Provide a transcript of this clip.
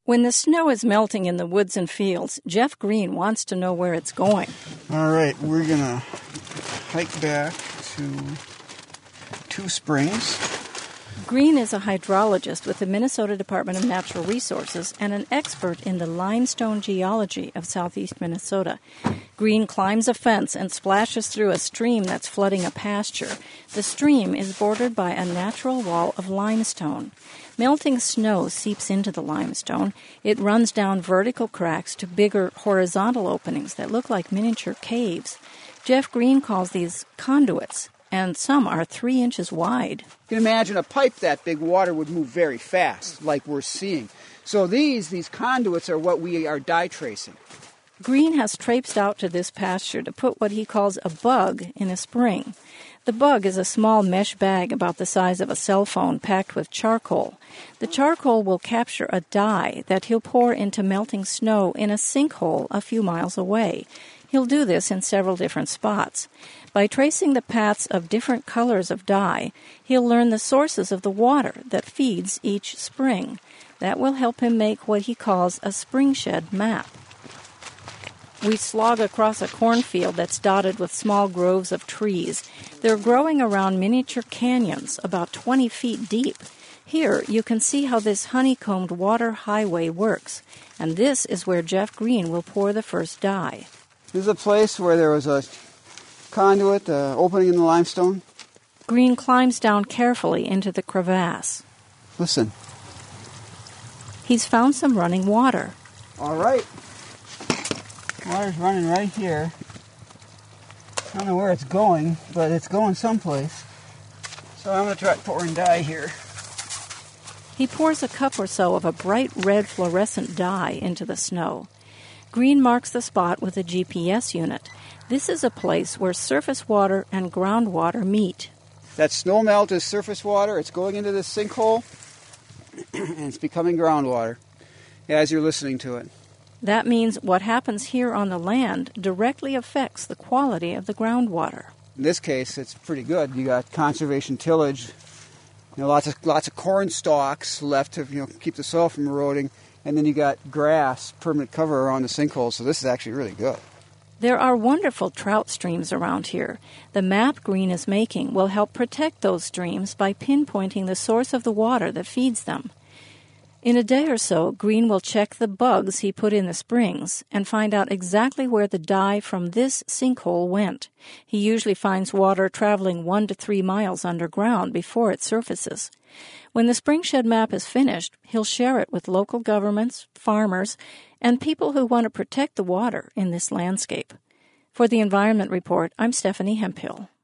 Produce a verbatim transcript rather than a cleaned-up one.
When the snow is melting in the woods and fields, Jeff Green wants to know where it's going. All right, we're going to hike back to Two Springs. Green is a hydrologist with the Minnesota Department of Natural Resources and an expert in the limestone geology of southeast Minnesota. Green climbs a fence and splashes through a stream that's flooding a pasture. The stream is bordered by a natural wall of limestone. Melting snow seeps into the limestone. It runs down vertical cracks to bigger horizontal openings that look like miniature caves. Jeff Green calls these conduits, and some are three inches wide. You can imagine a pipe that big, water would move very fast, like we're seeing. So these, these conduits are what we are dye tracing. Green has traipsed out to this pasture to put what he calls a bug in a spring. The bug is a small mesh bag about the size of a cell phone packed with charcoal. The charcoal will capture a dye that he'll pour into melting snow in a sinkhole a few miles away. He'll do this in several different spots. By tracing the paths of different colors of dye, he'll learn the sources of the water that feeds each spring. That will help him make what he calls a springshed map. We slog across a cornfield that's dotted with small groves of trees. They're growing around miniature canyons about twenty feet deep. Here, you can see how this honeycombed water highway works. And this is where Jeff Green will pour the first dye. This is a place where there was a conduit uh, opening in the limestone. Green climbs down carefully into the crevasse. Listen. He's found some running water. All right. Water's running right here. I don't know where it's going, but it's going someplace. So I'm going to try pouring dye here. He pours a cup or so of a bright red fluorescent dye into the snow. Green marks the spot with a G P S unit. This is a place where surface water and groundwater meet. That snow melt is surface water. It's going into this sinkhole, and it's becoming groundwater as you're listening to it. That means what happens here on the land directly affects the quality of the groundwater. In this case, it's pretty good. You got conservation tillage, you know, lots of lots of corn stalks left to you know keep the soil from eroding, and then you got grass, permanent cover around the sinkhole. So this is actually really good. There are wonderful trout streams around here. The map Green is making will help protect those streams by pinpointing the source of the water that feeds them. In a day or so, Green will check the bugs he put in the springs and find out exactly where the dye from this sinkhole went. He usually finds water traveling one to three miles underground before it surfaces. When the Springshed map is finished, he'll share it with local governments, farmers, and people who want to protect the water in this landscape. For the Environment Report, I'm Stephanie Hemphill.